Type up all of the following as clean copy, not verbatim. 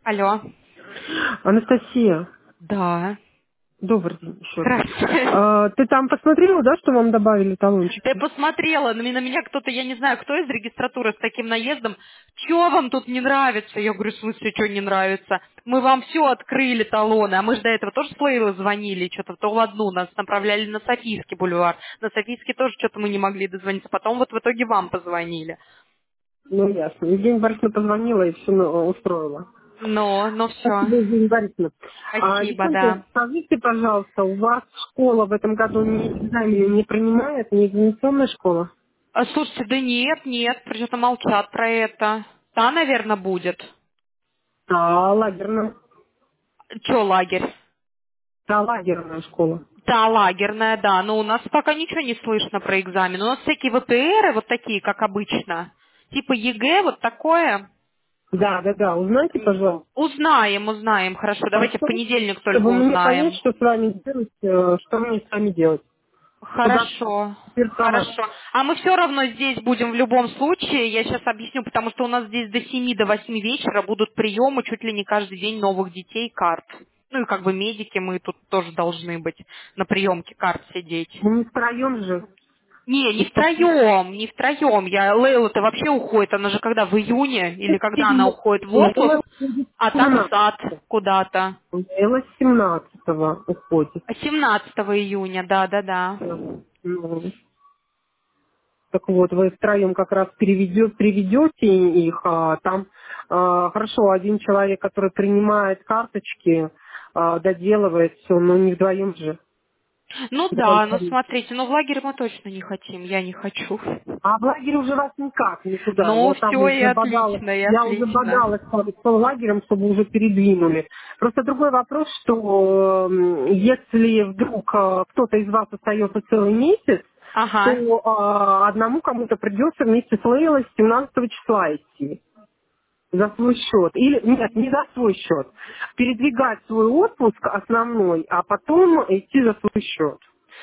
Алло. Анастасия, Да. добрый день еще раз. Здравствуйте. Ты там посмотрела, да, что вам добавили Я талончики? посмотрела, на меня кто-то, я не знаю, кто из регистратуры с таким наездом. Чё вам тут не нравится? Я говорю, в смысле, что не нравится? Мы вам все открыли талоны, а мы же до этого тоже с Лейлой звонили, что-то в то в одну нас направляли на Софийский бульвар. На Софийский тоже что-то мы не могли дозвониться. Потом вот в итоге вам позвонили. Ну, ясно. Евгения Борисовна позвонила и все устроила. Но все. Спасибо, Евгения Борисовна. Спасибо, Девчонки, да. скажите, пожалуйста, у вас школа в этом году экзамены не принимает, не экзаменационная школа? А, слушайте, да нет, что-то молчат про это. Та, наверное, будет. Да, лагерная. Чё лагерь? Да, лагерная школа. Да, лагерная, да. Но у нас пока ничего не слышно про экзамен. У нас всякие ВТРы, вот такие, как обычно. Типа ЕГЭ, вот такое. Да, да, да. Узнайте, пожалуйста. Узнаем, хорошо. Давайте в Хорошо? понедельник только Чтобы мне понять, узнаем. что с вами делать, что мне с вами делать. Куда Хорошо, персовать. хорошо. А мы все равно здесь будем в любом случае. Я сейчас объясню, потому что у нас здесь до 7 до 8 вечера будут приемы чуть ли не каждый день новых детей карт. Ну и как бы медики мы тут тоже должны быть на приемке карт сидеть. Мы не втроем же. Не, не И чтоб втроем, не втроем. Лейла-то вообще уходит, она же когда в июне, или когда она уходит в отпуск, Лейла будет а там в 17. сад куда-то. Лейла с 17 уходит. 17 июня, да-да-да. Ну, так вот, вы втроем как раз приведете их, а там хорошо, один человек, который принимает карточки, доделывает все, но не вдвоем же. Ну Вдвоем. да, ну смотрите, ну в лагерь мы точно не хотим, я не хочу. А в лагере уже вас никак никуда. Ну Я там все, и уже бодалась, отлично, и я уже отлично. бодалась с лагерем, чтобы уже передвинули. Просто другой вопрос, что если вдруг кто-то из вас остается целый месяц, то Ага. одному кому-то придется вместе с Лейлой с 17 числа идти за свой счет. Или нет, не за свой счет. Передвигать свой отпуск основной, а потом идти за свой счет.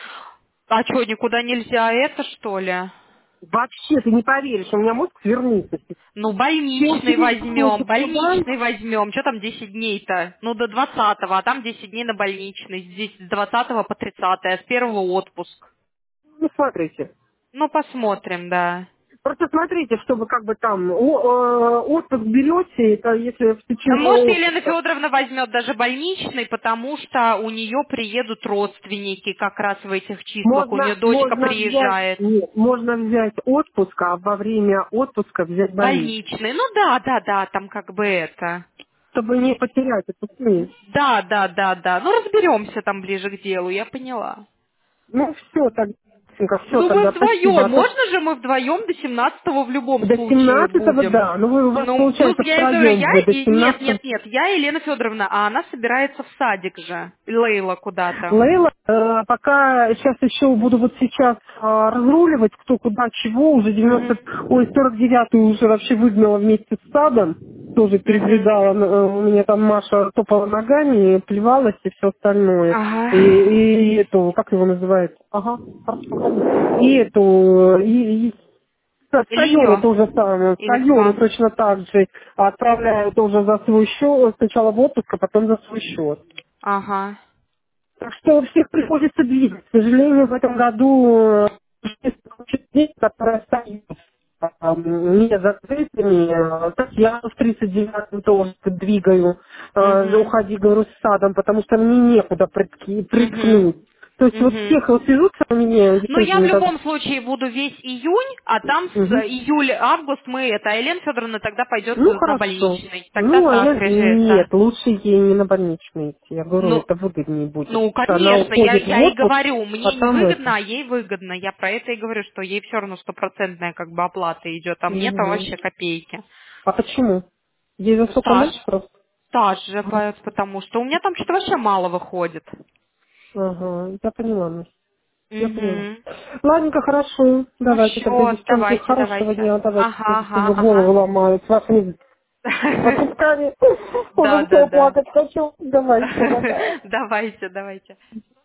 А что, никуда нельзя это, что ли? Вообще, ты не поверишь, у меня мозг свернулся. Ну, Все больничный возьмем, передвинуть туда. больничный возьмем. Что там 10 дней-то? Ну, до 20-го, а там 10 дней на больничный. Здесь с 20 по 30, а с первого отпуск. Ну, смотрите. Ну, посмотрим, да. Просто смотрите, чтобы как бы там отпуск берете, это если в течение Может, Елена отпуска. Федоровна возьмет даже больничный, потому что у нее приедут родственники как раз в этих числах. У нее дочка Можно взять, приезжает. нет, можно взять отпуск, а во время отпуска взять больничный. Больничный. Ну да, там как бы это. Чтобы не потерять эту сумму. Да. Ну, разберемся там ближе к делу, я поняла. Ну, все тогда, все Ну, мы тогда, спасибо. вдвоем. А то Можно же мы вдвоем до 17-го в любом до случае 17-го, будем? да. Ну, у вас Ну, ну, получается я и говорю, втроем я вы до и... Нет, 17. я Елена Федоровна, а она собирается в садик же. Лейла куда-то. Лейла, пока сейчас еще буду вот сейчас разруливать, кто куда чего, уже 90, ой, Мгм. 49-ю уже вообще выгнала вместе с садом, тоже передвигала, Мгм. у меня там Маша топала ногами, плевалась и все остальное. Ага. И эту, как его называют? Ага, хорошо, ходи. И эту, и Сайору Илью. тоже самое, Или Сайору кто? точно так же отправляю тоже за свой счет, сначала в отпуск, а потом за свой счет. Ага. Так что у всех приходится двигать. К сожалению, в этом году есть, которые остаются не закрытыми. Татьяну в 39-м тоже двигаю. Угу. Уходи, говорю, с садом, потому что мне некуда Угу. приткнуть. То есть вот Угу. всех вот свяжутся у меня, Ну, я в девчонки, любом случае буду весь июнь, а там с угу. июля-август мы это, а Елена Федоровна тогда пойдет Ну, на хорошо. больничный. Тогда Ну, а так я нет, решится. лучше ей не на больничный идти. Я говорю, Ну, это выгоднее будет. ну, Что она конечно, уходит в я и отпуск, говорю, а мне не там это. выгодно, а ей выгодно. Я про это и говорю, что ей все равно стопроцентная как бы оплата идет, а мне там Мгм. вообще копейки. А почему? Ей за Ну, столько стаж. меньше просто? Стаж же, Ага, потому что у меня там что-то вообще мало выходит. ага, я поняла, Настя. Я поняла. Угу. Ладненько, хорошо. Ну Давайте тогда, все, девчонки, давайте, хорошего давайте. дня. Давайте, Ага, чтобы ага. голову ломают с вашими отпусками. Уже Да, да, все, да. плакать хочу. Давайте, пока. Давайте.